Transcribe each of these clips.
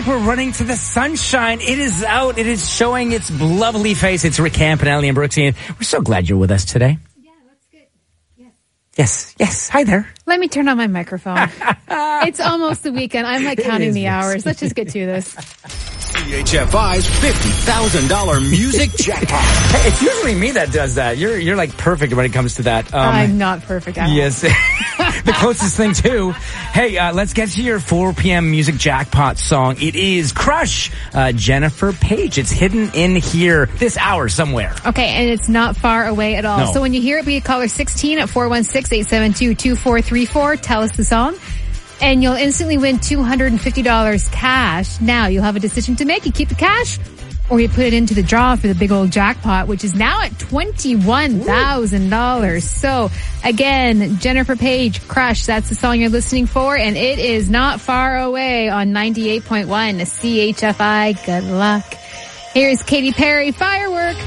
we're running to the sunshine. It is out. It is showing its lovely face. It's Rick Campanelli and Brooksy, and we're so glad you're with us today. Yeah, that's good. Yes. Hi there. Let me turn on my microphone. It's almost the weekend. I'm like counting the hours. Let's just get to this. CHFI's $50,000 music jackpot. Hey, it's usually me that does that. You're like perfect when it comes to that. I'm not perfect at all. Yes. The closest thing too. Hey, let's get to your 4 p.m. music jackpot song. It is Crush, Jennifer Page. It's hidden in here this hour somewhere. Okay, and it's not far away at all. No. So when you hear it, be caller 16 at 416-872-2434. Tell us the song. And you'll instantly win $250 cash. Now, you'll have a decision to make. You keep the cash, or you put it into the draw for the big old jackpot, which is now at $21,000. So, again, Jennifer Page, Crush, that's the song you're listening for, and it is not far away on 98.1 CHFI. Good luck. Here's Katy Perry, Firework.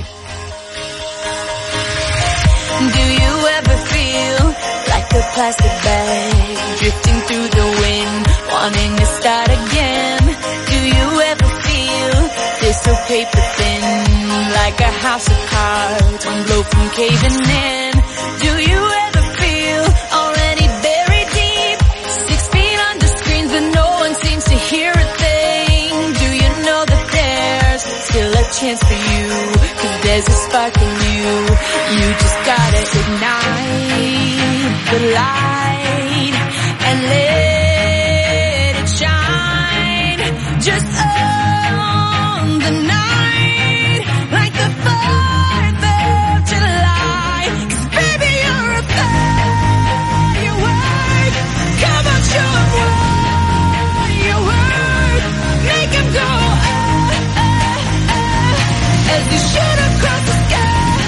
Do you ever feel like a plastic bag drifting through the wind, wanting to start again? Do you ever feel this so paper thin, like a house of cards, one blow from caving in? Do you ever feel already buried deep, 6 feet under screens but no one seems to hear a thing? Do you know that there's still a chance for you, 'cause there's a spark in you? You just gotta ignite the light and let it shine. Just on the night, like the 4th of July. 'Cause baby, you're a firework. Come on, show 'em what you're worth. Make 'em go, as you shoot across the sky.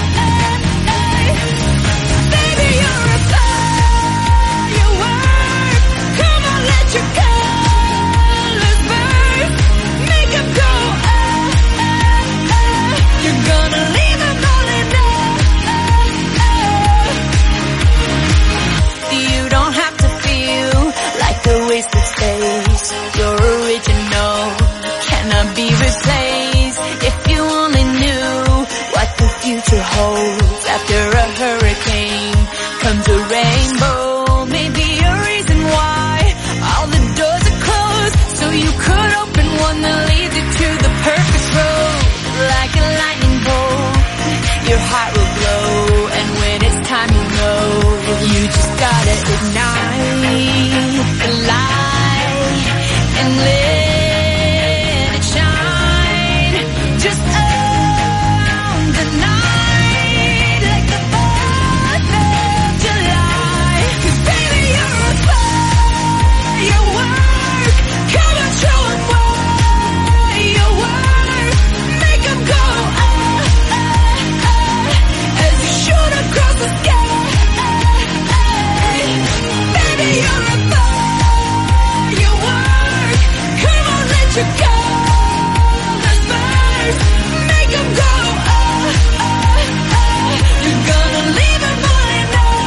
Wasted space, your original cannot be replaced. If you only knew what the future holds, after a hurricane comes a rainbow. Maybe a reason why all the doors are closed, so you could open one that leads you to the perfect road. Like a lightning bolt, your heart will glow, and when it's time you know, you just gotta ignite the light and let it shine. Just on the night, like the 4th of July. 'Cause baby, you're a firework. Come on, show 'em what you're worth. Make 'em go, as you shoot across the sky. Baby, you're a your colors burst, make 'em go, you're gonna leave 'em falling,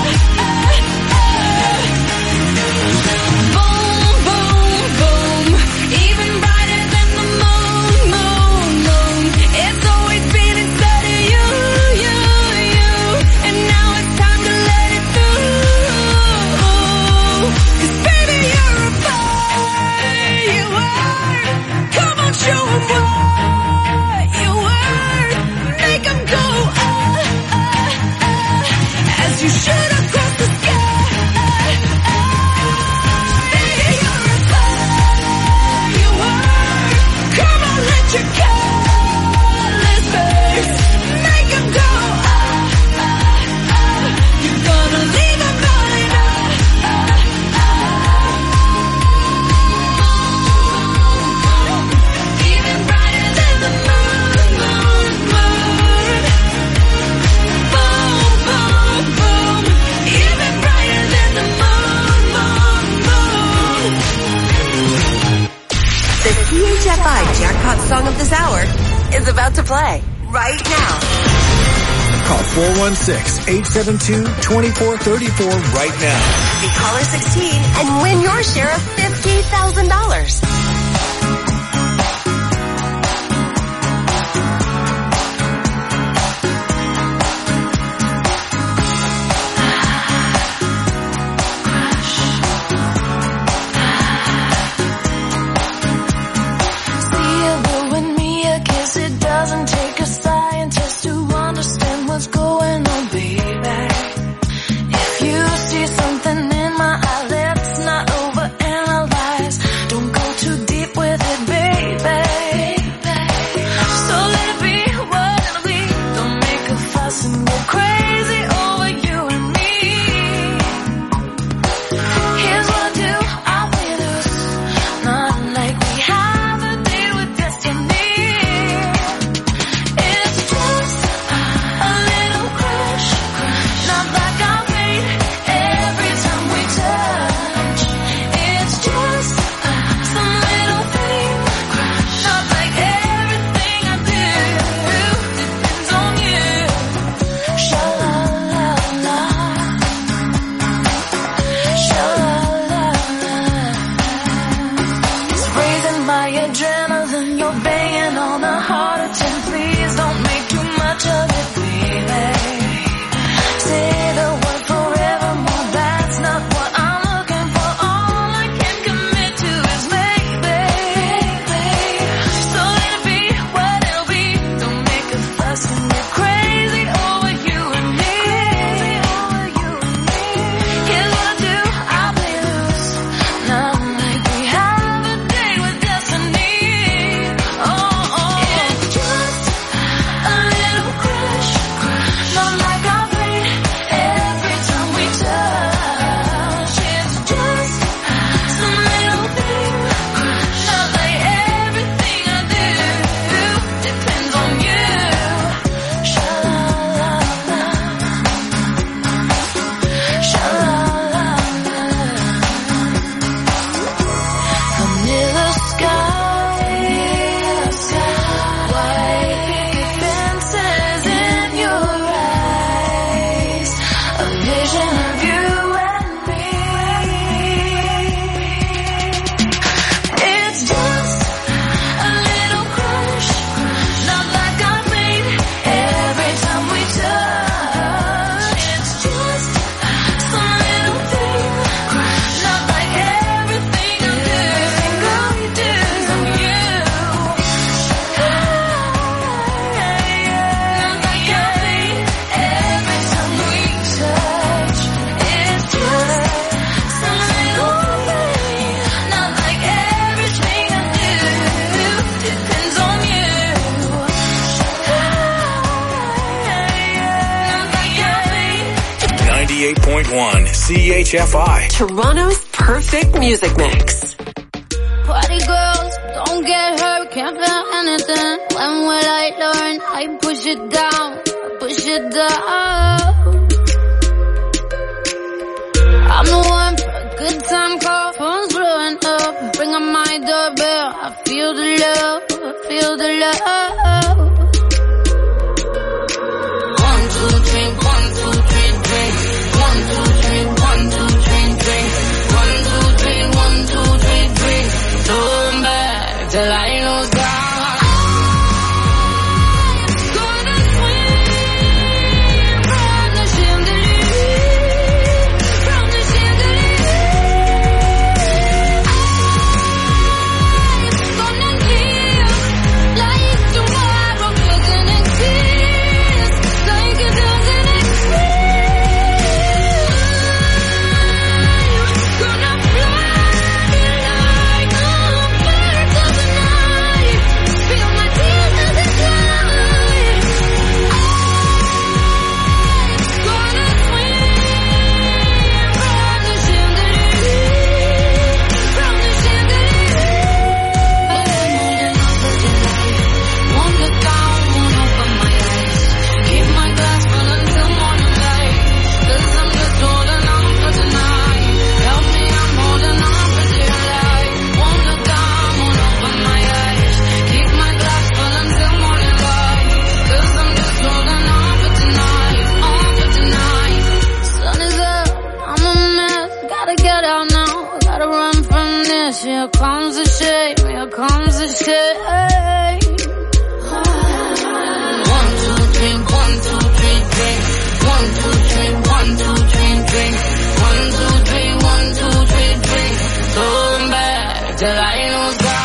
boom, boom, boom, even brighter than the moon, moon, moon. It's always been inside of you, you, and now it's time to let it through. 'Cause baby, you're a firework. Come on, show 'em what you're worth. Make 'em go, as you shoot across the sky. Baby, you're a firework. Come on, let your colors burst. Make 'em go, you're gonna leave 'em falling. The CHFI Jackpot Song of this hour is about to play right now. Call 416-872-2434 right now. Be caller 16 and win your share of $50,000. 98.1 CHFI. Toronto's perfect music mix. Party girls, don't get hurt, can't feel anything. When will I learn? I push it down, push it down. I'm the one for a good time call, phone's blowing up. Ring on my doorbell, I feel the love, I feel the love. 1, 2, 3, 1, 2, 3, drink. 1, 2, 3, 1, 2, 3, drink. 1, 2, 3, 1, 2, 3, drink. Turn back till I lose God. Here comes the shame, here comes the shame. 1, 2, 3, 1, 2, 3, drink. 1, 2, 3, 1, 2, 3, drink. 1, 2, 3, 1, 2, 3, drink. Turn back till I lose God.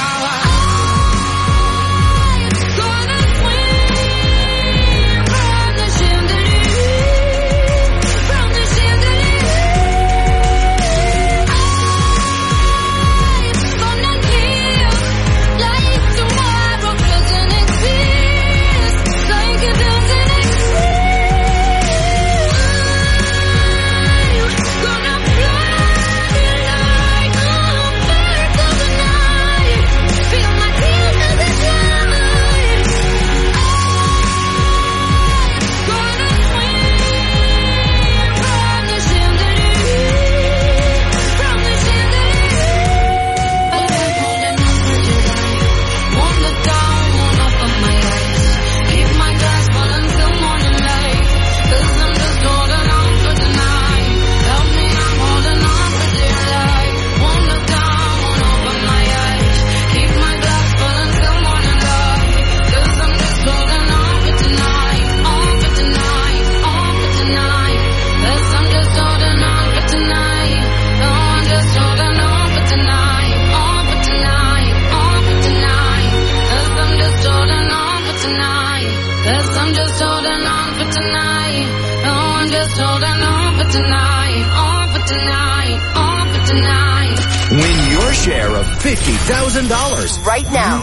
Win your share of $50,000 right now.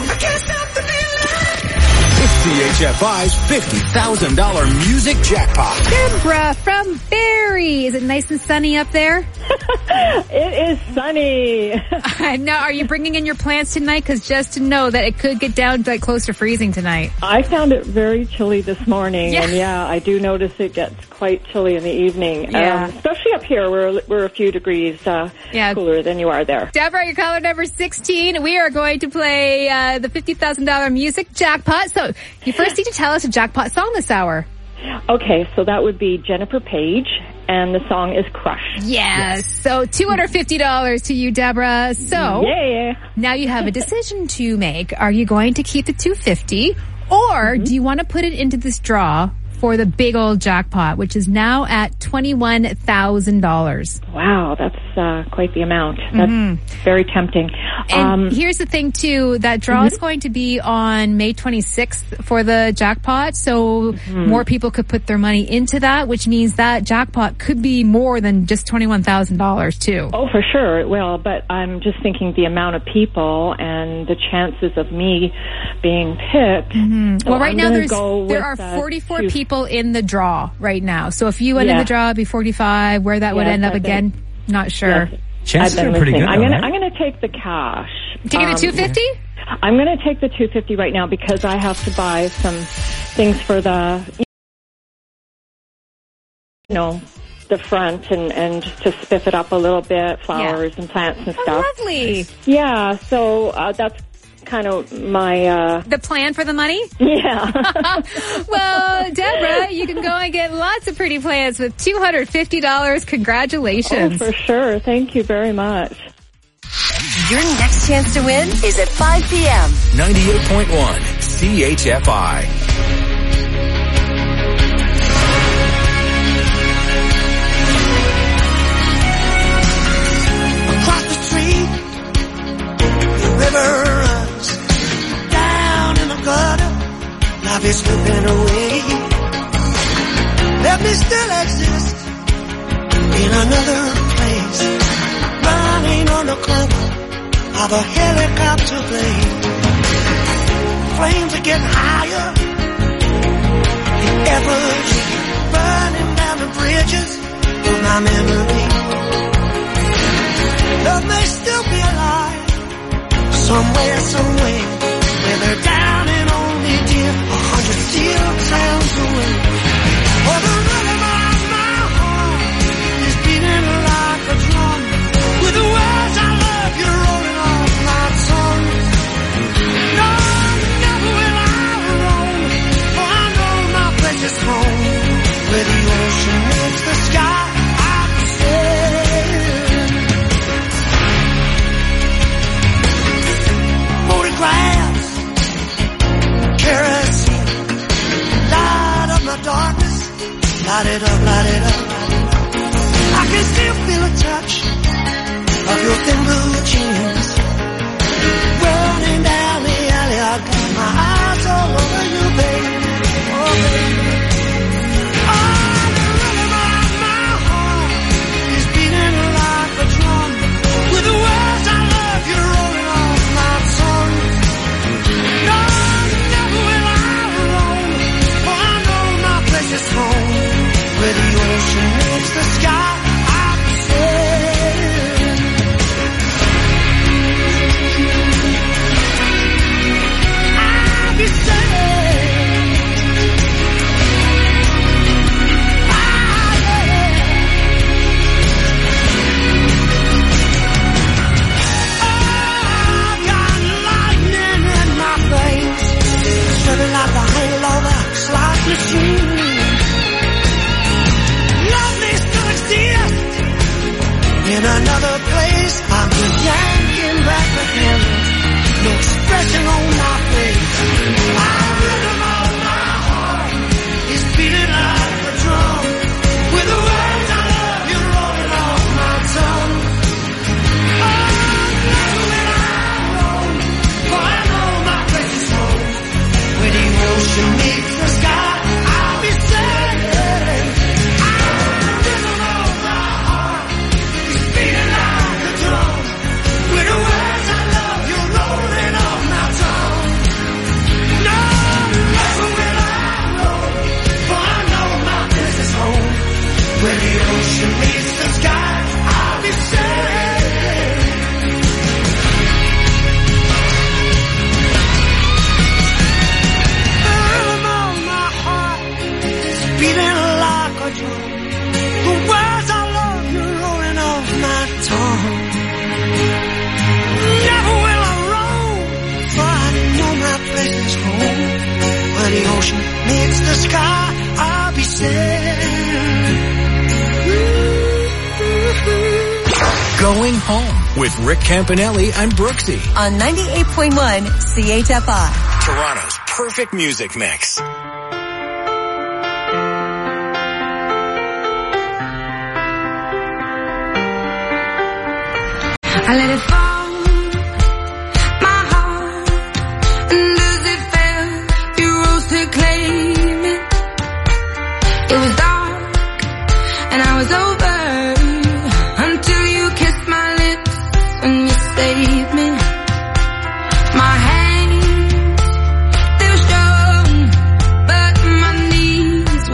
It's CHFI's $50,000 music jackpot. Deborah from Barrie. Is it nice and sunny up there? It is sunny. Now, are you bringing in your plants tonight? Because just to know that it could get down to like close to freezing tonight. I found it very chilly this morning, Yeah. and I do notice it gets quite chilly in the evening. Yeah. Especially up here, we're a few degrees cooler than you are there. Deborah, your caller number 16. We are going to play the $50,000 music jackpot. So you first need to tell us a jackpot song this hour. Okay, so that would be Jennifer Page, and the song is Crush. Yes. So $250 to you, Deborah. So Yeah. now you have a decision to make. Are you going to keep the $250, or do you want to put it into this draw for the big old jackpot, which is now at $21,000? Wow, that's quite the amount. That's very tempting. And here's the thing too, that draw is going to be on May 26th for the jackpot, so more people could put their money into that, which means that jackpot could be more than just $21,000 too. Oh, for sure it will, but I'm just thinking the amount of people and the chances of me being picked. So Well, right I'm now gonna go there with, are 44 people people in the draw right now. So if you went in Yeah. the draw, it'd be 45. Where that would Yes, end up I've been- again, not sure. Yes. Chances I've been are pretty listening. good. I'm gonna take the cash. Take it to 250? I'm gonna take the 250 right now because I have to buy some things for the, the front and to spiff it up a little bit, flowers and plants and Oh, stuff. lovely. Yeah, so that's kind of my The plan for the money? yeah. Well, Deborah, you can go and get lots of pretty plants with $250. Congratulations. For sure. Thank you very much. Your next chance to win is at 5 p.m. 98.1 CHFI. Across the street, the river runs down in the gutter. Life is slipping away. Let me still exist in another place, running on the cover of a helicopter blade. Flames are getting higher, the efforts burning down the bridges of my memory. Love may still be alive, somewhere, somewhere, where they're down and only dear 100 steel towns away. For the rhythm of my heart is beating like a drum, with the words I love you rolling off my tongue. No, never will I roam, for I know my place is home, where the ocean meets the sky. I'm sailing. Photographs, kerosene, light up my darkness, light it up, light it up. I can still feel a touch of your thin blue jeans, running down the alley. I got my eyes all over you, baby. Oh, baby. Oh, the rhythm of my heart is beating like a drum, with the words I love you rolling off my tongue. No, never will I roam, for I know my place is home, where the ocean meets the sky. I'm sailing. I'll be sailing. Ah, yeah. I got lightning in my veins, swimming like the handle of a slot machine. Love may still exist in another place. I'm just yanking back the handle, no expression on my face. My rhythm of my heart is beating like a drum, with the words I love you rolling off my tongue. Oh, never will I roam, for I know my place is home, where the ocean meets the sky. I'll be sailing. The rhythm of my heart is beating like a drum, with the words I love you rolling off my tongue. No, never will I roam, for I know my place is home, where the ocean meets the sky. I'll be sailing. The rhythm of my heart is beating like a drum, the words I love you rolling off my tongue. Never will I roam, for I know my place is home, where the ocean meets the sky. I'll be sailing. Going home with Rick Campanelli and Brooksy. On 98.1 CHFI. Toronto's perfect music mix. I let it fall, my heart, and as it fell, you rose to claim it. It was dark, and I was over, until you kissed my lips, and you saved me. My hands, they were strong, but my knees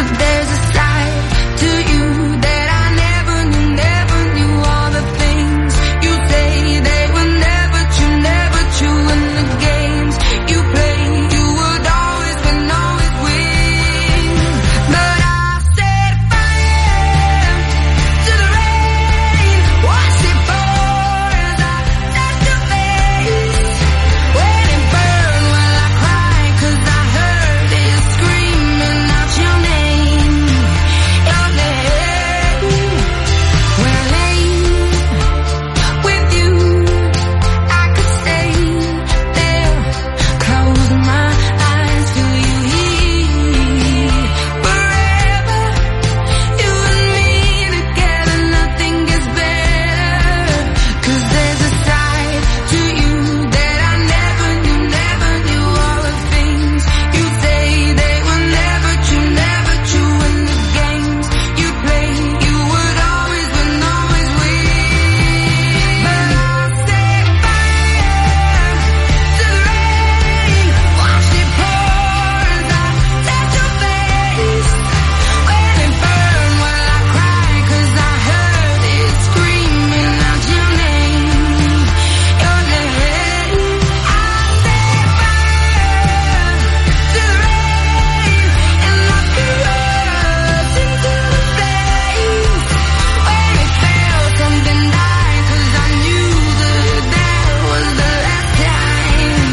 There's a side to you that I never knew all the things you say they were never true, and the games you play, you would always win, but I set fire to the rain, watch it pour as I touch your face, when it burn while I cry, 'cause I heard it screaming out your name, when I lay with you, I could stay there, close my eyes, feel you here, forever, you and me together, nothing gets better, 'cause there's a side to you that I never knew all the things you say they were never true, and the games you play, you would always win, but I set fire to the rain, watch it pour as I touch your face, when it burn while I cry, 'cause I heard it screaming out your name, I set fire to the rain, and I could rush into the face, when it felt something die, 'cause I knew that was the last time,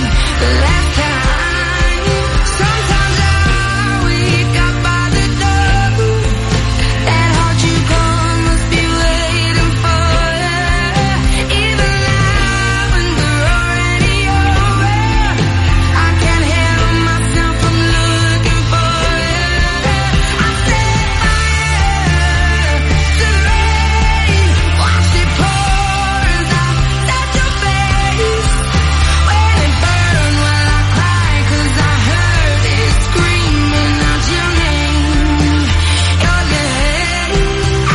sometimes I wake up by the door, that heart you gone must be waiting for you, even now when we're already over, I can't help myself from looking for you, I set fire to the rain, watch it pour as I touch your face, when it burn while I cry, 'cause I heard it screaming out your name, I set fire to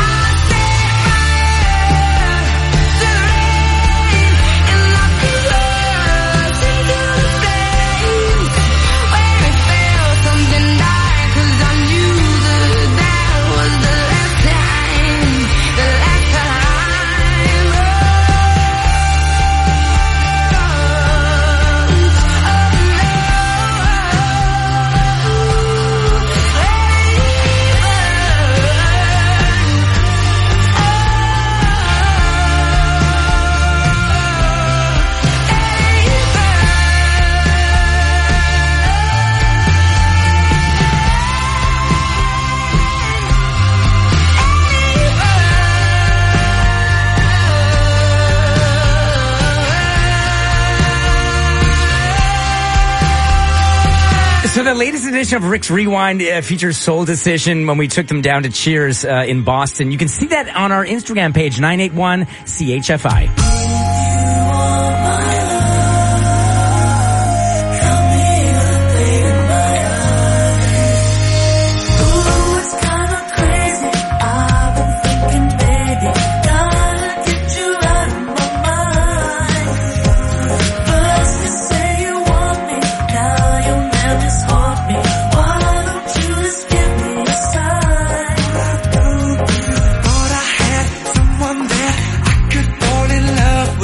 the rain, and I could rush into the face, when it felt something die, 'cause I knew that was the last time, So the latest edition of Rick's Rewind features Soul Decision when we took them down to Cheers in Boston. You can see that on our Instagram page, 981 CHFI. Someone that I could fall in love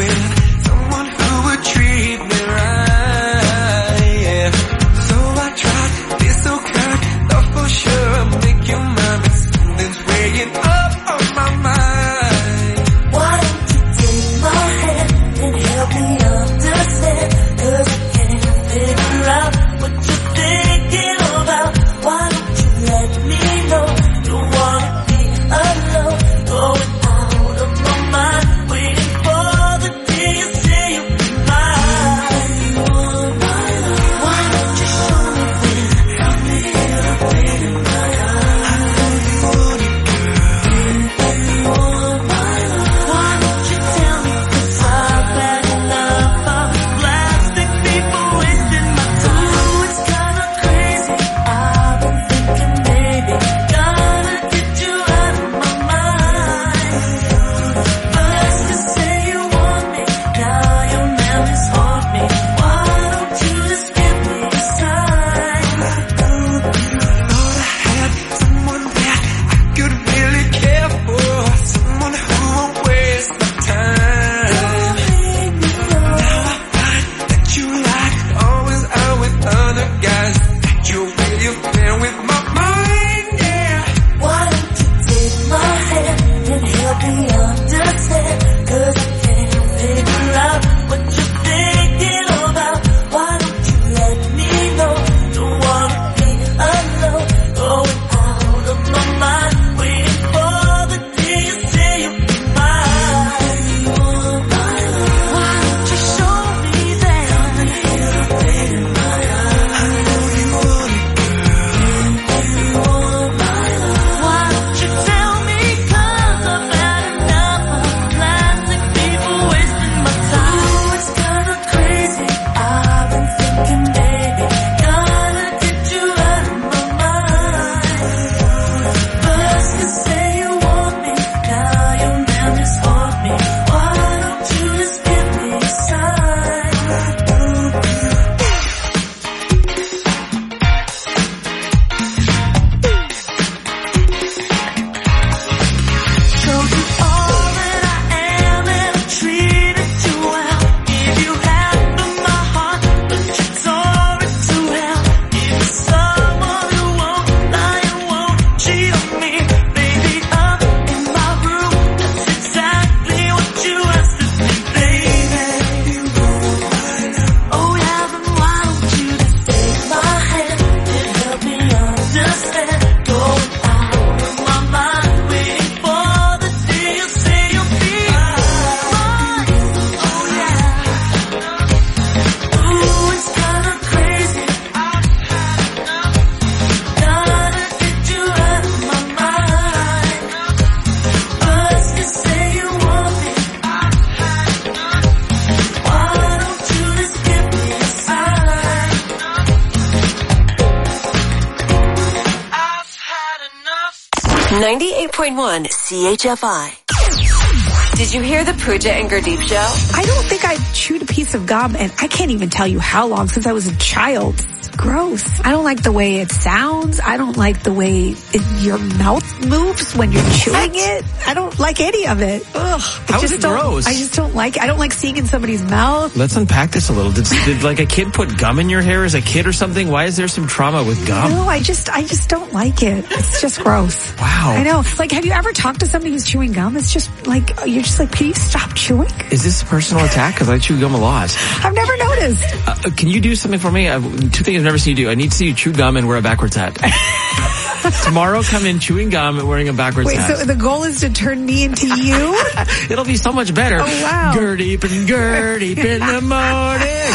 98.1 CHFI. Did you hear the Pooja and Gurdeep show? I don't think I've chewed a piece of gum, and I can't even tell you how long, since I was a child. It's gross. I don't like the way it sounds. I don't like the way your mouth moves when you're chewing it. I don't like any of it. Ugh. How is it gross? I just don't like it. I don't like seeing in somebody's mouth. Let's unpack this a little. Did like a kid put gum in your hair as a kid or something? Why is there some trauma with gum? No, I just don't like it. It's just gross. Wow. I know. Like, have you ever talked to somebody who's chewing gum? It's just like, you're just like, can you stop chewing? Is this a personal attack? Because I chew gum a lot. I've never noticed. Can you do something for me? Two things I've never seen you do. I need to see you chew gum and wear a backwards hat. Tomorrow, come in chewing gum and wearing a backwards hat. Wait, so the goal is to turn me into you? It'll be so much better. Oh, wow. Gurdeep and Gurdeep in the morning.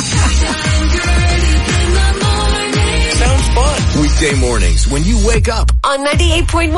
Sounds fun. Weekday mornings when you wake up. On 98.1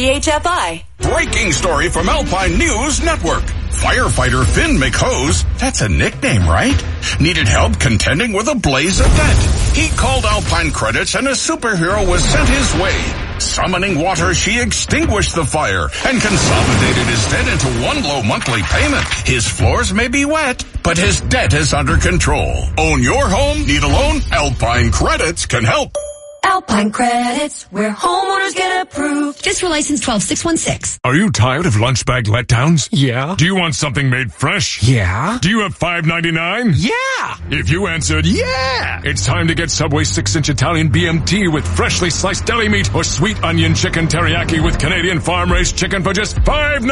CHFI. Breaking story from Alpine News Network. Firefighter Finn McHose, that's a nickname, right? Needed help contending with a blaze of debt. He called Alpine Credits and a superhero was sent his way. Summoning water, she extinguished the fire and consolidated his debt into one low monthly payment. His floors may be wet, but his debt is under control. Own your home? Need a loan? Alpine Credits can help. Alpine Credits, where homeowners get approved. Just for license 12616. Are you tired of lunch bag letdowns? Yeah. Do you want something made fresh? Yeah. Do you have $5.99? Yeah. If you answered yeah, it's time to get Subway 6-inch Italian BMT with freshly sliced deli meat or sweet onion chicken teriyaki with Canadian farm-raised chicken for just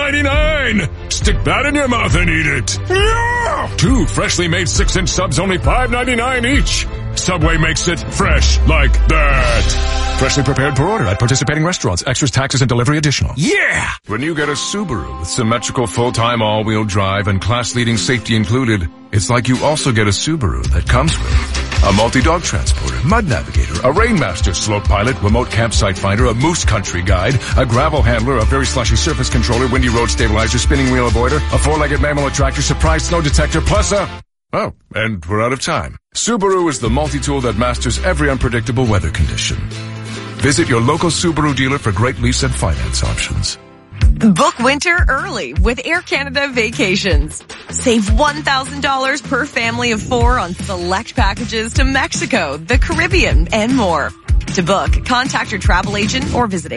$5.99. Stick that in your mouth and eat it. Yeah. 2 freshly made 6-inch subs, only $5.99 each. Subway makes it fresh like that. Freshly prepared per order at participating restaurants. Extras, taxes, and delivery additional. Yeah. When you get a Subaru with symmetrical full-time all-wheel drive and class-leading safety included, it's like you also get a Subaru that comes with a multi-dog transporter, mud navigator, a Rainmaster slope pilot, remote campsite finder, a moose country guide, a gravel handler, a very slushy surface controller, windy road stabilizer, spinning wheel avoider, a 4-legged mammal attractor, surprise snow detector, plus a... Oh, and we're out of time. Subaru is the multi-tool that masters every unpredictable weather condition. Visit your local Subaru dealer for great lease and finance options. Book winter early with Air Canada Vacations. Save $1,000 per family of 4 on select packages to Mexico, the Caribbean, and more. To book, contact your travel agent or visit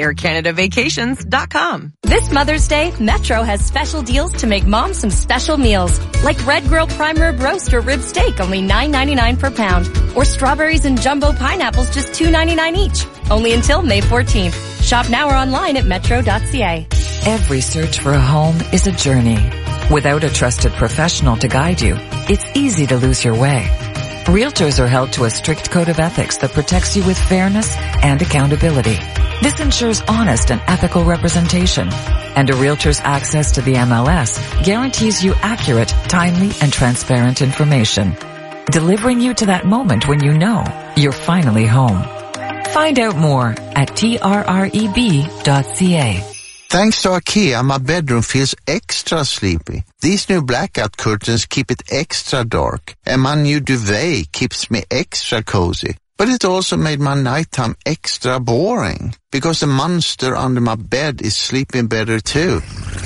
aircanadavacations.com. This Mother's Day, Metro has special deals to make mom some special meals. Like Red Grill Prime Rib Roast or Rib Steak, only $9.99 per pound. Or strawberries and jumbo pineapples, just $2.99 each. Only until May 14th. Shop now or online at metro.ca. Every search for a home is a journey. Without a trusted professional to guide you, it's easy to lose your way. Realtors are held to a strict code of ethics that protects you with fairness and accountability. This ensures honest and ethical representation. And a realtor's access to the MLS guarantees you accurate, timely, and transparent information, delivering you to that moment when you know you're finally home. Find out more at trreb.ca. Thanks to IKEA, my bedroom feels extra sleepy. These new blackout curtains keep it extra dark, and my new duvet keeps me extra cozy. But it also made my nighttime extra boring, because the monster under my bed is sleeping better too.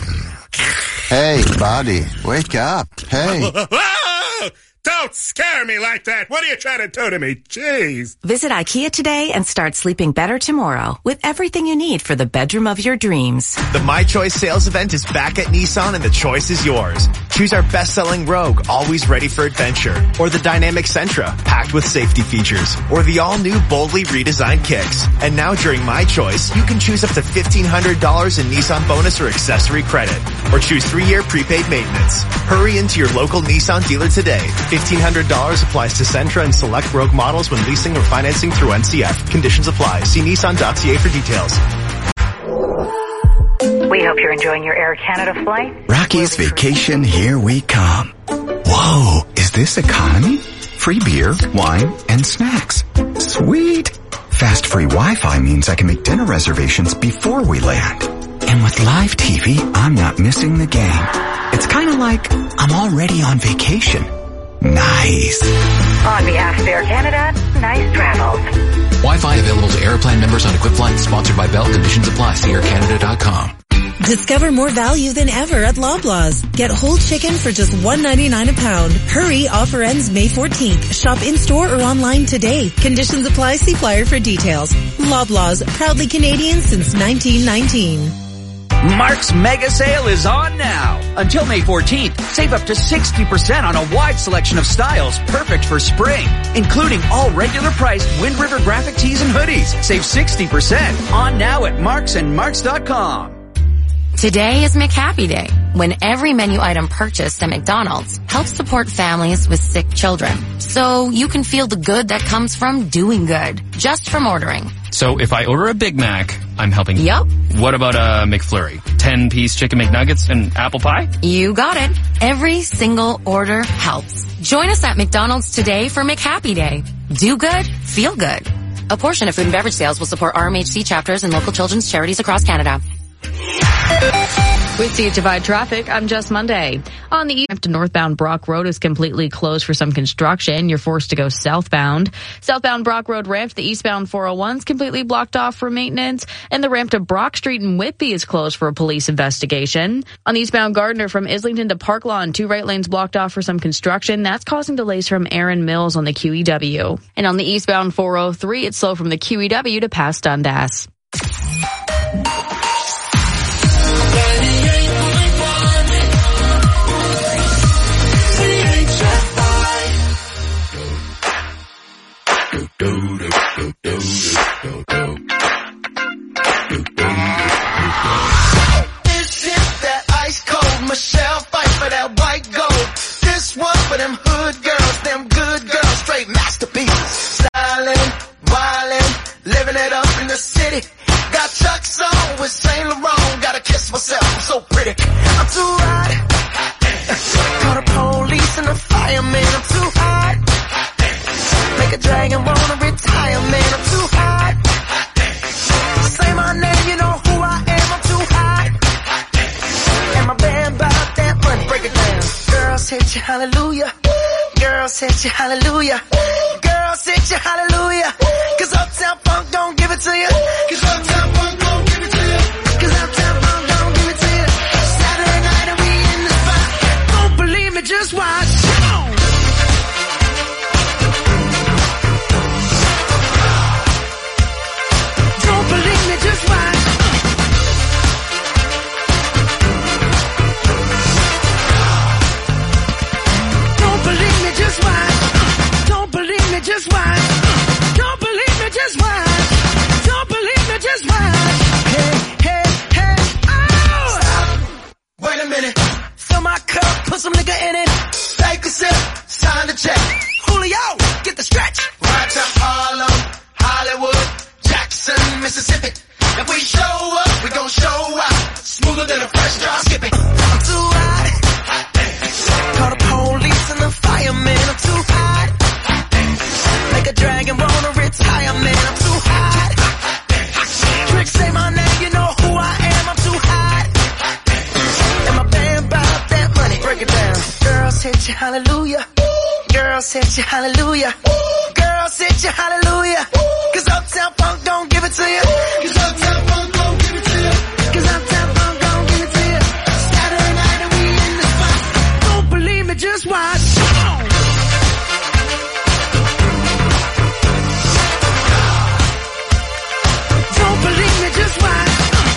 Hey, buddy, wake up. Hey. Don't scare me like that. What are you trying to do to me? Jeez. Visit IKEA today and start sleeping better tomorrow with everything you need for the bedroom of your dreams. The My Choice sales event is back at Nissan and the choice is yours. Choose our best-selling Rogue, always ready for adventure, or the dynamic Sentra, packed with safety features, or the all-new boldly redesigned Kicks. And now during My Choice, you can choose up to $1,500 in Nissan bonus or accessory credit, or choose 3-year prepaid maintenance. Hurry into your local Nissan dealer today. $1,500 applies to Sentra and select Rogue models when leasing or financing through NCF. Conditions apply. See Nissan.ca for details. We hope you're enjoying your Air Canada flight. Rocky's Vacation, here we come. Whoa, is this economy? Free beer, wine, and snacks. Sweet. Fast free Wi-Fi means I can make dinner reservations before we land. And with live TV, I'm not missing the game. It's kind of like I'm already on vacation. Nice. On behalf of Air Canada, nice travels. Wi-Fi available to Airplan members on equipped flights. Sponsored by Bell. Conditions apply. See aircanada.com. Discover more value than ever at Loblaws. Get whole chicken for just $1.99 a pound. Hurry, offer ends May 14th. Shop in-store or online today. Conditions apply. See flyer for details. Loblaws, proudly Canadian since 1919. Mark's Mega Sale is on now. Until May 14th, save up to 60% on a wide selection of styles perfect for spring, including all regular priced Wind River graphic tees and hoodies. Save 60% on now at marksandmarks.com. Today is McHappy Day, when every menu item purchased at McDonald's helps support families with sick children. So you can feel the good that comes from doing good, just from ordering. So if I order a Big Mac, I'm helping. Yup. What about a McFlurry? 10-piece chicken McNuggets and apple pie? You got it. Every single order helps. Join us at McDonald's today for McHappy Day. Do good, feel good. A portion of food and beverage sales will support RMHC chapters and local children's charities across Canada. With CHFI traffic, I'm Jess Monday. On the east to northbound Brock Road is completely closed for some construction. You're forced to go southbound. Southbound Brock Road ramp to the eastbound 401 is completely blocked off for maintenance, and the ramp to Brock Street in Whitby is closed for a police investigation. On the eastbound Gardner from Islington to Park Lawn, 2 right lanes blocked off for some construction. That's causing delays from Erin Mills on the QEW. And on the eastbound 403, it's slow from the QEW to past Dundas. This is that ice cold Michelle fight for that white gold. This one for them hood girls, them good girls, straight masterpieces. Stylin', wildin', living it up in the city. Got Chuck's on with Saint Laurent, gotta kiss myself, I'm so pretty. I'm too hot. Call the police and the fireman, I'm too hot. Make a dragon wanna retire, man, I'm too hot. Say my name, you know who I am, I'm too hot. And my band bought that money, break it down. Girls hit you, hallelujah. Girls hit you, hallelujah. Girls hit you, hallelujah. Cause Uptown Funk don't give it to you. Cause Uptown Funk don't give it to you. Cause Uptown Funk don't give it to you. Saturday night and we in the spot. Don't believe me, just watch. Come on. Don't believe me, just watch. Don't believe me, just watch. Don't believe me, just watch. Don't believe me, just watch. Don't believe me, just watch. Hey, hey, hey, oh! Stop. Wait a minute. Fill my cup, put some liquor in it. Take a sip, sign the check. Julio, get the stretch. Right to Harlem, Hollywood, Jackson, Mississippi. If we show up, we gon' show out. Smoother than a fresh drop skipping. I'm too hot. Call the police and the fireman. I'm too hot. Make a dragon wanna retire, man. I'm too hot. Tricks say my name, you know who I am. I'm too hot. And my band bought that money. Break it down. Girls hit you, hallelujah. Girls hit you, hallelujah. Girls hit you, hallelujah. Cause Uptown Funk don't give it to you. Cause Uptown Funk don't give it to you. Cause Uptown Funk don't give it to you. Saturday night and we in the spot. Don't believe me, just watch. Come on. Don't believe me, just watch.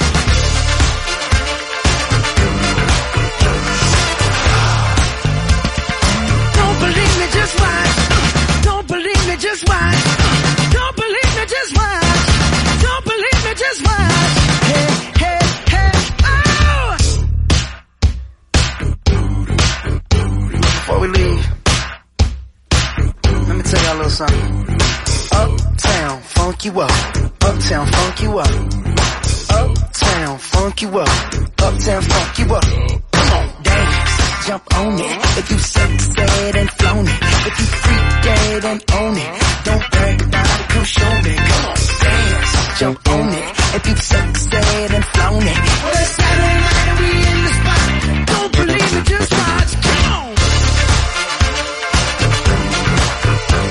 Don't believe me, just watch. Don't believe me, just watch. Don't believe me, just watch. Don't believe me, just watch. Hey, hey, hey, oh! Before we leave, let me tell y'all a little something. Uptown, funk you up. Uptown, funk you up. Uptown, funk you up. Uptown, funk you up. Come on, dance, jump on it. If you sexed and flown it. If you freaked dead and own it. Don't brag about it, come show me. Come on, dance, jump on it. If you sexed and flown it. Well, it's Saturday night and we in the spot. Don't believe it, just watch. Come on.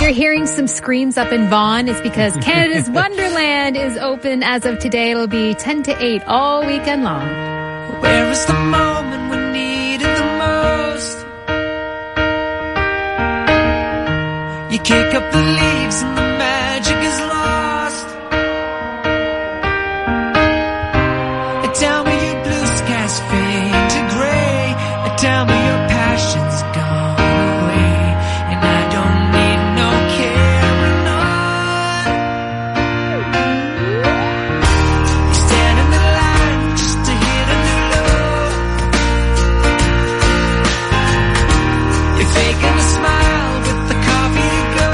you're hearing some screams up in Vaughan, it's because Canada's Wonderland is open as of today. It'll be 10 to 8 all weekend long. Where is the moment we needed the most? You kick up the leaves and the magic is lost. And tell me your blue skies fade to gray. And tell me your passion's gone away. And I don't need no carrying on. You stand in the line just to hit a new low. You're faking a smile with the coffee to go.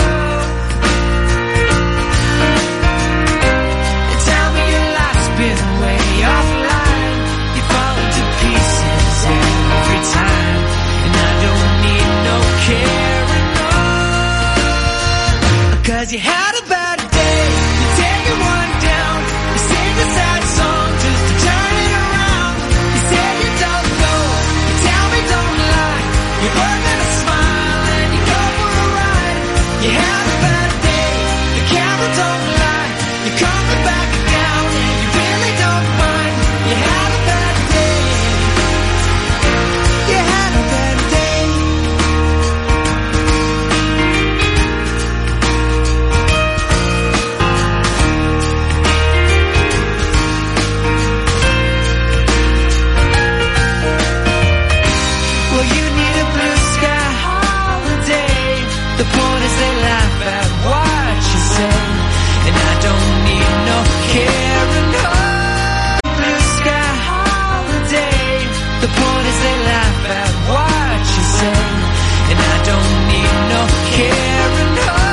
And tell me your life's been way offline. You fall into pieces every time. And I don't need no carrying on. 'Cause you had a bad day, you take it one down. You sing a sad song just to turn it around. You say you don't know, you tell me don't lie. You're working a smile and you go for a ride. You have a bad day, the camera don't lie. You're coming back down and you really don't mind. You had a bad day. You had a bad day. Well, you need a blue sky holiday. The point is they laugh at what you say. And I don't need no carrying on. Blue sky holiday. The point is they laugh at what you say. And I don't need no carrying on.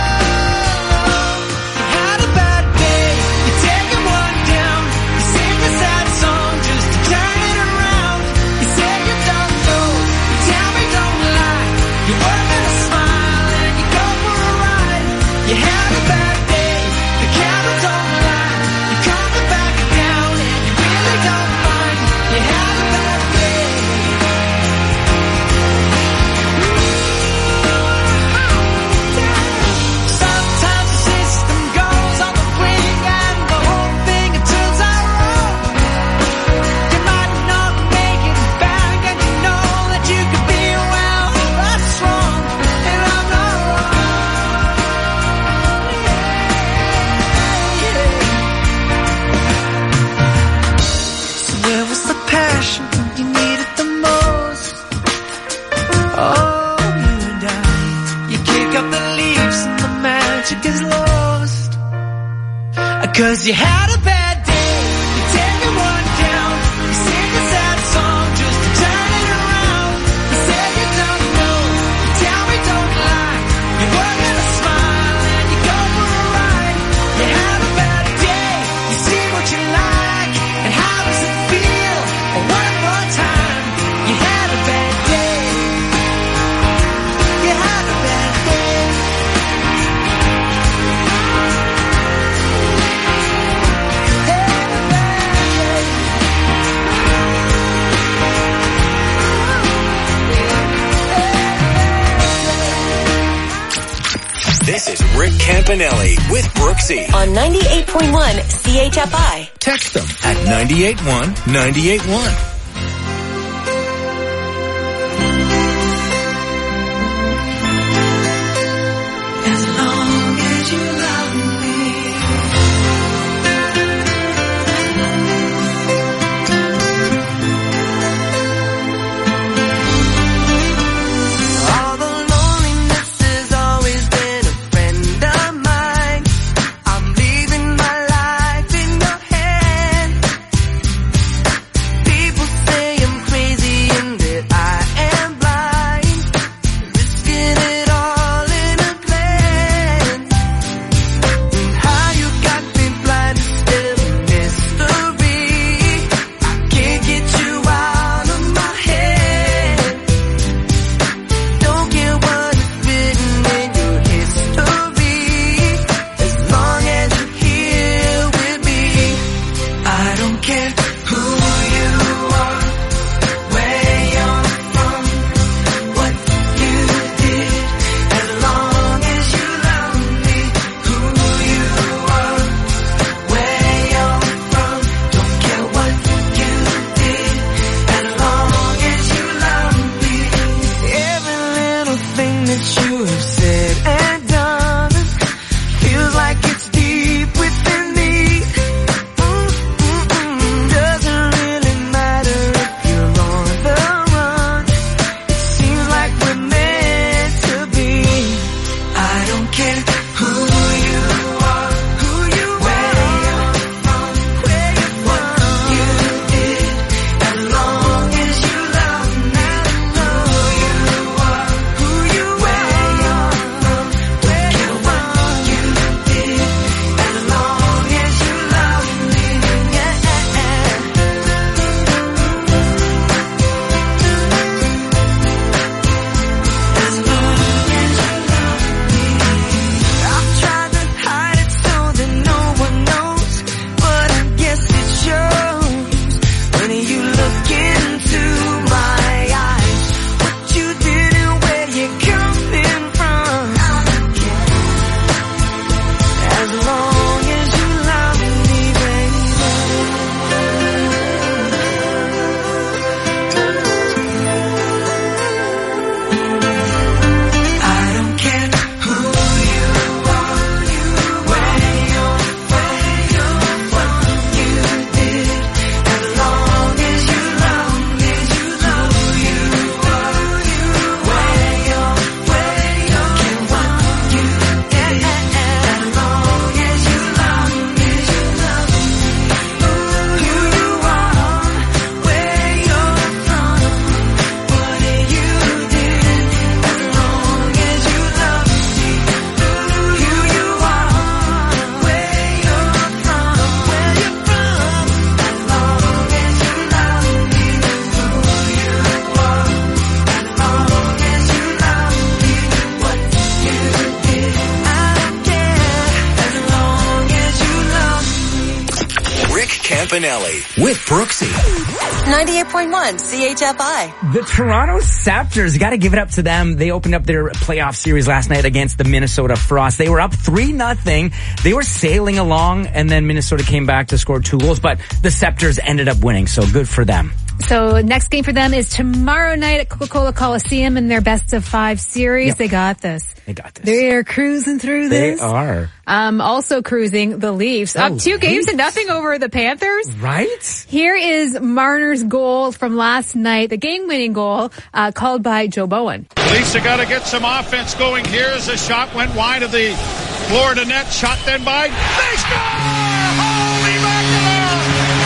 You had a bad day, you take it one down. You sing a sad song just to turn it around. You say you don't know, you tell me don't lie. You're working a smile and you go for a ride. You had a bad day, the camera don't lie. You're coming back down and you really don't mind. You had a bad day. Sometimes the system goes on the blink and the whole thing it turns out wrong. You might not make it back and you know that you could be well. That's wrong and I'm not wrong. So where was the passion when you needed the most? Oh, you and I, you kick up the leaves and the magic is lost. 'Cause you had a bad day, you take it one down. You sing a sad song just to turn it around. You say you don't know, you tell me don't lie. You're working a smile and you go for a ride. You had a bad day, you see what you like. And how does it feel? One more time. You had a bad day. You had a bad day. This is Rick Campanelli with Brooksy On 98.1 CHFI. Text them at 981 981. As long as you love me. All the loneliness has always been a friend of mine. I'm leaving my life in your hand. People you have said and done feels like it's deep within me. Doesn't really matter if you're on the run. It seems like we're meant to be. I don't care who you are, where you're from, what you did, as long as you love me. Who you are, where you're from, don't care what you did, as long as you love me. As long as you love me. I've tried to hide it so that no one knows, but I guess it shows when you look into my eyes. What you did and where you're coming from. As long as you love me, baby. I don't care who you are, where you're from, what you did, as long as you love me. Who you are, where you're from, what you did, as long as you love me. Who you are, where you're from, what you did, as long as you love me. Who you are, where you're from, as long as you love me. Who you are, as long as you love me. What you did, I don't care, as long as you love me. Rick Campanelli with Brooksy. 98.1 CHFI. The Toronto Raptors, you got to give it up to them. They opened up their playoff series last night against the Minnesota Frost. They were up 3-0. They were sailing along, and then Minnesota came back to score 2 goals, but the Raptors ended up winning, so good for them. So next game for them is tomorrow night at Coca-Cola Coliseum in their best of 5 series. Yep. They got this. They got this. They are cruising through this. They are. Also cruising the Leafs. Up 2-0 over the Panthers. Right? Here is Marner's goal from last night, the game-winning goal, called by Joe Bowen. Leafs have got to get some offense going here as the shot went wide of the Florida net. Shot then by... They score! Holy mackerel!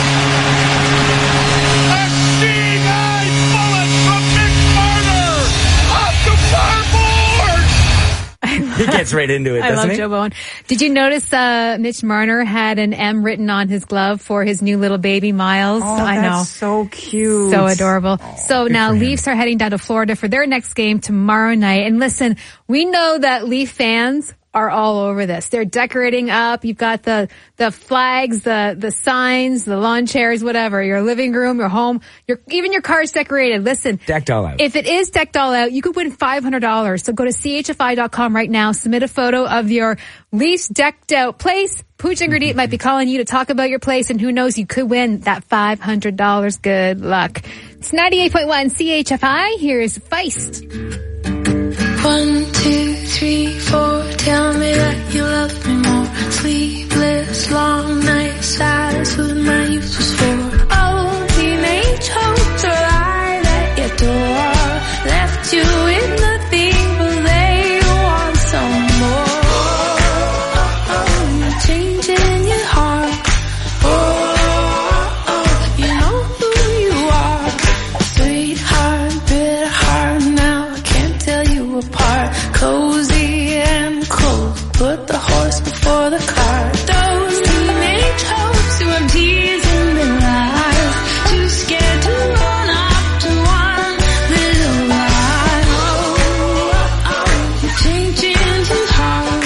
A C9 bullet from Mitch Marner! Off the far board! He gets right into it, doesn't he? I love Joe Bowen. Did you notice Mitch Marner had an M written on his glove for his new little baby, Miles? Oh, I know. that's so cute. So adorable. So good now for him. Leafs are heading down to Florida for their next game tomorrow night. And listen, we know that Leaf fans are all over this. They're decorating up. You've got the flags, the signs, the lawn chairs, whatever. Your living room, your home, even your car's decorated. Listen. Decked all out. If it is decked all out, you could win $500. So go to CHFI.com right now. Submit a photo of your Leafs decked out place. Pooch and Gradit might be calling you to talk about your place, and who knows, you could win that $500. Good luck. It's 98.1 CHFI. Here's Feist. 1, 2, 3, 4. Tell me that you love me more. Sleepless, long nights, that's what my youth was for. Oh, teenage hopes are lying at your door. Left you with nothing, but they want some more. You're changing your heart. You know who you are. Sweetheart, bitter heart, now I can't tell you apart. Cozy and cold, put the horse before the cart. Those teenage hopes who are teasing their lies, too scared to run up to one little lie. You're changing too hard.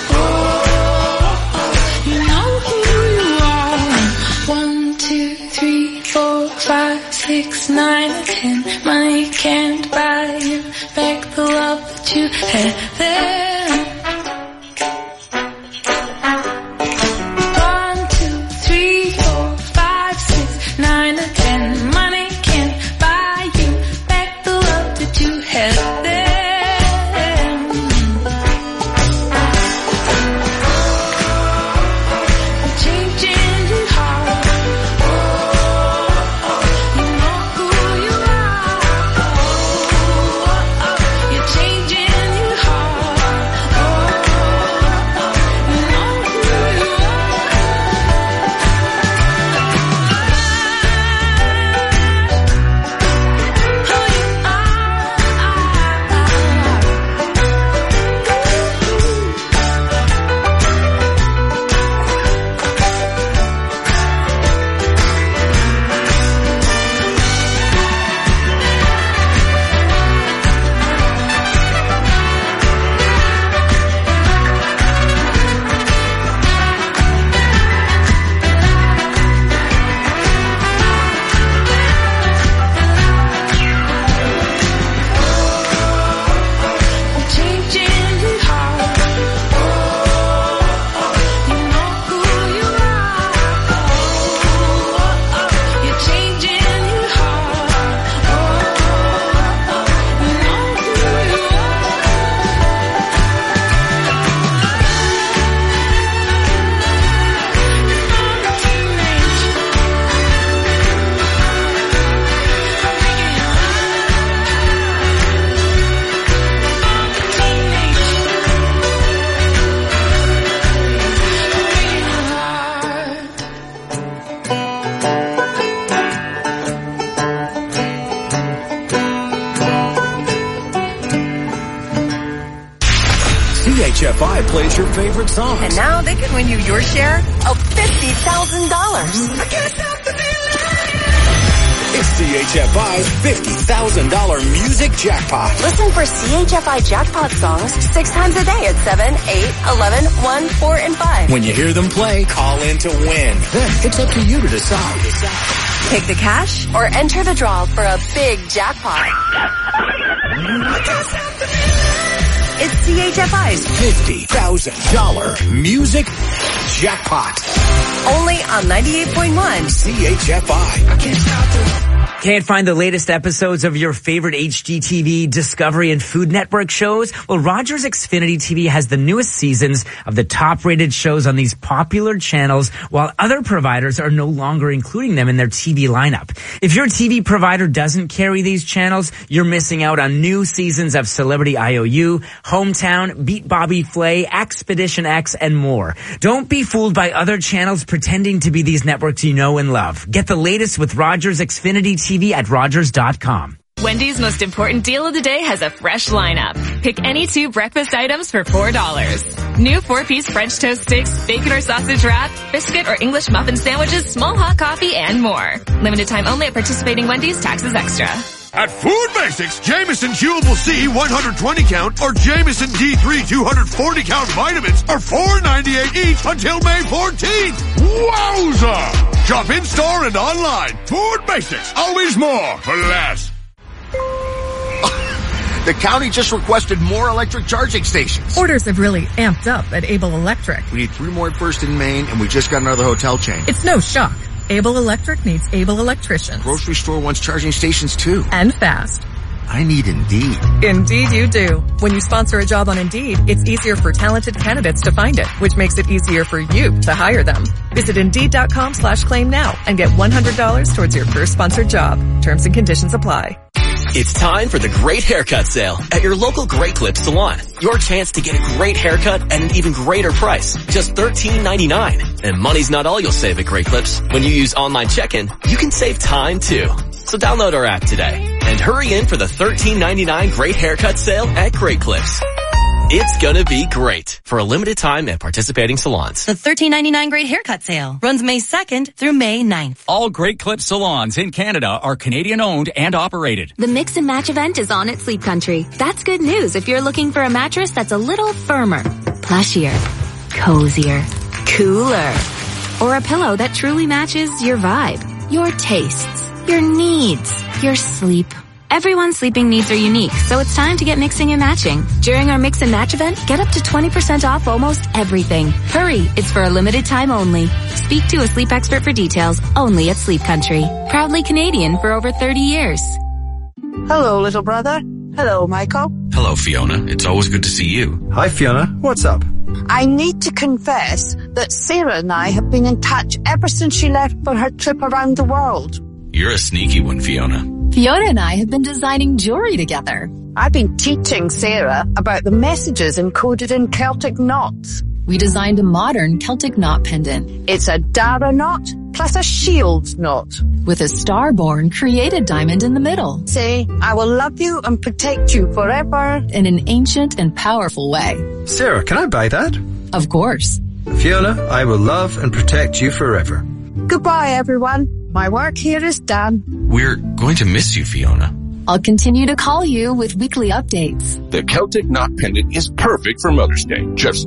You know who you are. 1, 2, 3, 4, 5, 6, 9, 10. Money can't buy you back the love that you had then. 1, 2, 3, 4, 5, 6, 9, 10. Money can't buy you back the love that you had then. CHFI plays your favorite songs. And now they can win you your share of $50,000. I can't stop the feeling. It's CHFI's $50,000 music jackpot. Listen for CHFI jackpot songs 6 times a day at 7, 8, 11, 1, 4, and 5. When you hear them play, call in to win. Then it's up to you to decide. Take the cash or enter the draw for a big jackpot. It's CHFI's $50,000 music jackpot. Only on 98.1 CHFI. I can't stop the... Can't find the latest episodes of your favorite HGTV, Discovery, and Food Network shows? Well, Rogers Xfinity TV has the newest seasons of the top-rated shows on these popular channels, while other providers are no longer including them in their TV lineup. If your TV provider doesn't carry these channels, you're missing out on new seasons of Celebrity IOU, Hometown, Beat Bobby Flay, Expedition X, and more. Don't be fooled by other channels pretending to be these networks you know and love. Get the latest with Rogers Xfinity TV at Rogers.com. Wendy's most important deal of the day has a fresh lineup. Pick any 2 breakfast items for $4. New 4-piece French toast sticks, bacon or sausage wrap, biscuit or English muffin sandwiches, small hot coffee, and more. Limited time only at participating Wendy's. Taxes extra. At Food Basics, Jameson Chewable C 120 count or Jameson D3 240 count vitamins are $4.98 each until May 14th. Wowza! Shop in store and online. Food Basics, always more for less. The county just requested more electric charging stations. Orders have really amped up at Able Electric. We need 3 more at First in Maine, and we just got another hotel chain. It's no shock. Able Electric needs able electricians. Grocery store wants charging stations too. And fast. I need Indeed. Indeed you do. When you sponsor a job on Indeed, it's easier for talented candidates to find it, which makes it easier for you to hire them. Visit Indeed.com/claim now and get $100 towards your first sponsored job. Terms and conditions apply. It's time for the Great Haircut Sale at your local Great Clips salon. Your chance to get a great haircut at an even greater price, just $13.99. And money's not all you'll save at Great Clips. When you use online check-in, you can save time too. So download our app today and hurry in for the $13.99 Great Haircut Sale at Great Clips. It's gonna be great for a limited time at participating salons. The $13.99 Great Haircut Sale runs May 2nd through May 9th. All Great Clips salons in Canada are Canadian owned and operated. The Mix and Match event is on at Sleep Country. That's good news if you're looking for a mattress that's a little firmer, plushier, cozier, cooler, or a pillow that truly matches your vibe, your tastes, your needs, your sleep. Everyone's sleeping needs are unique, so it's time to get mixing and matching. During our Mix and Match event, get up to 20% off almost everything. Hurry, it's for a limited time only. Speak to a sleep expert for details only at Sleep Country. Proudly Canadian for over 30 years. Hello, little brother. Hello, Michael. Hello, Fiona. It's always good to see you. Hi, Fiona. What's up? I need to confess that Sarah and I have been in touch ever since she left for her trip around the world. You're a sneaky one, Fiona. Fiona and I have been designing jewelry together. I've been teaching Sarah about the messages encoded in Celtic knots. We designed a modern Celtic knot pendant. It's a Dara knot plus a shield knot. With a star-born created diamond in the middle. Say, I will love you and protect you forever. In an ancient and powerful way. Sarah, can I buy that? Of course. Fiona, I will love and protect you forever. Goodbye, everyone. My work here is done. We're going to miss you, Fiona. I'll continue to call you with weekly updates. The Celtic knot pendant is perfect for Mother's Day. Just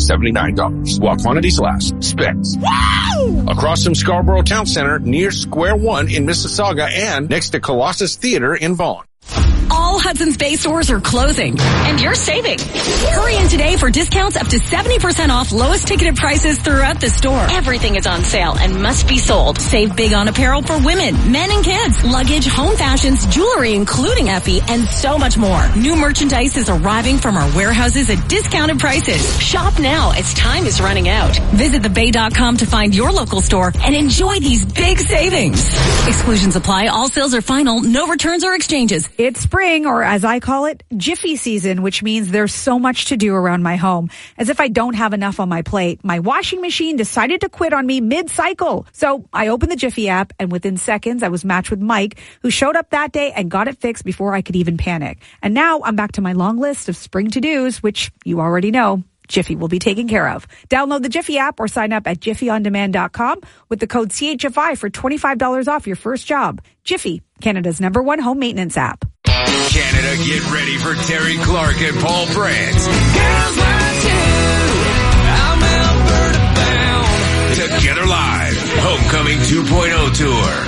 $179. While quantities last. Specs. Wow! Across from Scarborough Town Center, near Square One in Mississauga, and next to Colossus Theater in Vaughan. All Hudson's Bay stores are closing, and you're saving. Hurry in today for discounts up to 70% off lowest ticketed prices throughout the store. Everything is on sale and must be sold. Save big on apparel for women, men, and kids, luggage, home fashions, jewelry, including Effie, and so much more. New merchandise is arriving from our warehouses at discounted prices. Shop now as time is running out. Visit thebay.com to find your local store and enjoy these big savings. Exclusions apply. All sales are final. No returns or exchanges. It's spring, or as I call it, Jiffy season, which means there's so much to do around my my home. As if I don't have enough on my plate, my washing machine decided to quit on me mid-cycle. So I opened the Jiffy app, and within seconds, I was matched with Mike, who showed up that day and got it fixed before I could even panic. And now I'm back to my long list of spring to-dos, which you already know Jiffy will be taken care of. Download the Jiffy app or sign up at jiffyondemand.com with the code CHFI for $25 off your first job. Jiffy, Canada's #1 home maintenance app. Canada, get ready for Terry Clark and Paul Brandt. Girls like you, I'm Alberta bound. Together Live, Homecoming 2.0 Tour.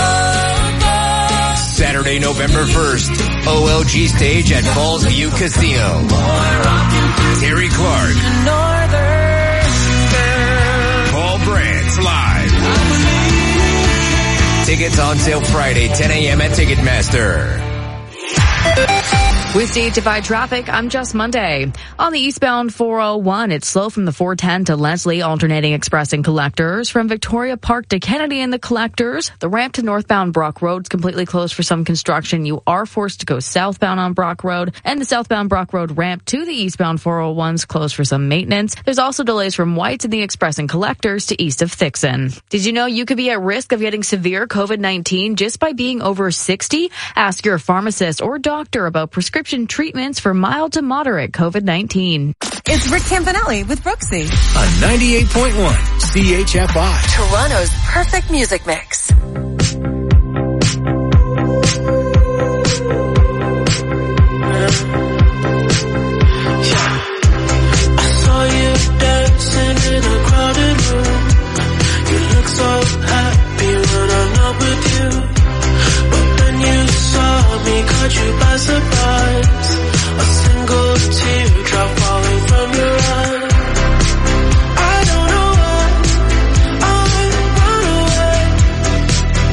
Saturday, November 1st, OLG stage at Falls View Casino. Terry Clark. Paul Brandt live. Tickets on sale Friday, 10 a.m. at Ticketmaster. With CHFI traffic, I'm Just Monday. On the eastbound 401, it's slow from the 410 to Leslie, alternating express and collectors. From Victoria Park to Kennedy and the collectors, the ramp to northbound Brock Road is completely closed for some construction. You are forced to go southbound on Brock Road, and the southbound Brock Road ramp to the eastbound 401 is closed for some maintenance. There's also delays from Whites and the express and collectors to east of Thixon. Did you know you could be at risk of getting severe COVID-19 just by being over 60? Ask your pharmacist or doctor about prescription treatments for mild to moderate COVID-19. It's Rick Campanelli with Brooksy. On 98.1 CHFI. Toronto's perfect music mix. I saw you dancing in a crowded room. You look so happy when I'm not with you. But then you saw me, caught you by surprise. A single teardrop falling from your eye. I don't know why I run away.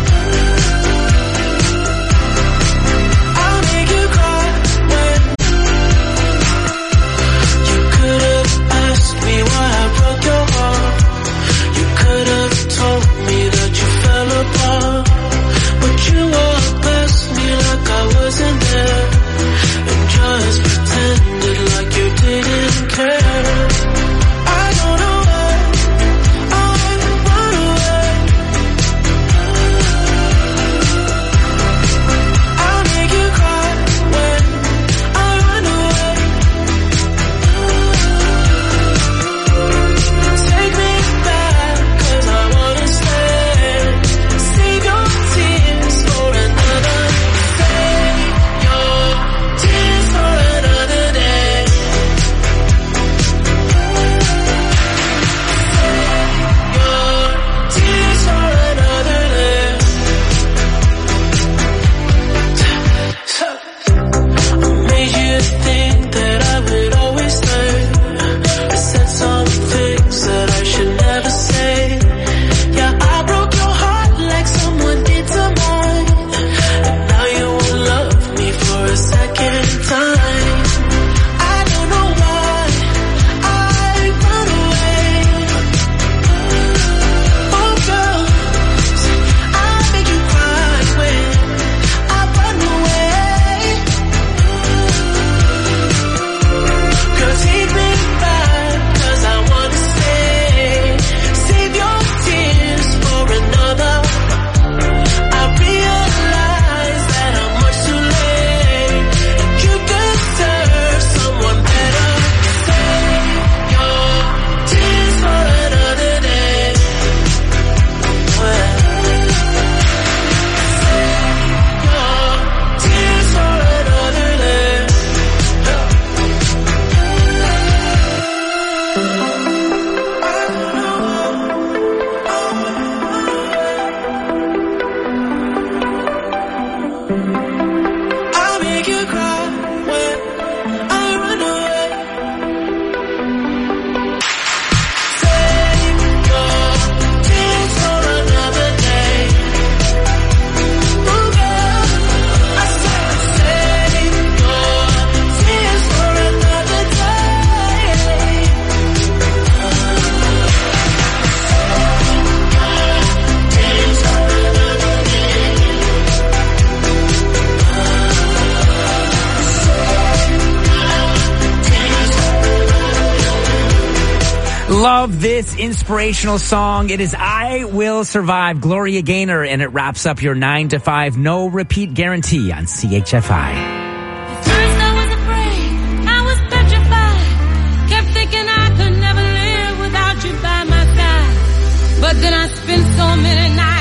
Love this inspirational song. It is I Will Survive, Gloria Gaynor, and it wraps up your 9 to 5 no repeat guarantee on CHFI. At first I was afraid, I was petrified, kept thinking I could never live without you by my side. But then I spent so many nights